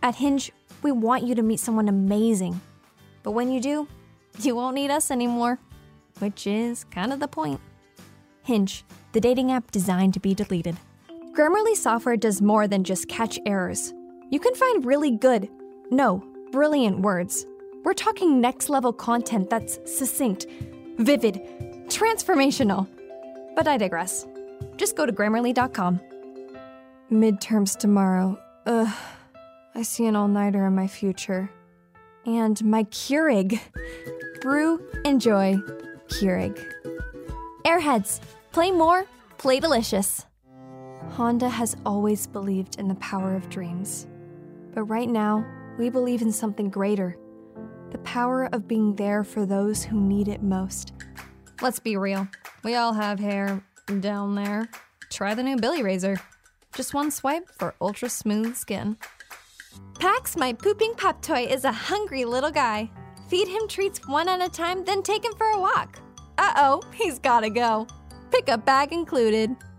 At Hinge, we want you to meet someone amazing. But when you do, you won't need us anymore. Which is kind of the point. Hinge, the dating app designed to be deleted. Grammarly software does more than just catch errors. You can find really good, no, brilliant words. We're talking next-level content that's succinct, vivid, transformational. But I digress. Just go to Grammarly.com. Midterms tomorrow. Ugh. I see an all-nighter in my future. And my Keurig. Brew, enjoy, Keurig. Airheads, play more, play delicious. Honda has always believed in the power of dreams. But right now, we believe in something greater. The power of being there for those who need it most. Let's be real. We all have hair down there. Try the new Billy Razor. Just one swipe for ultra smooth skin. Pax, my pooping pop toy, is a hungry little guy. Feed him treats one at a time, then take him for a walk. Uh-oh, he's gotta go. Pickup bag included.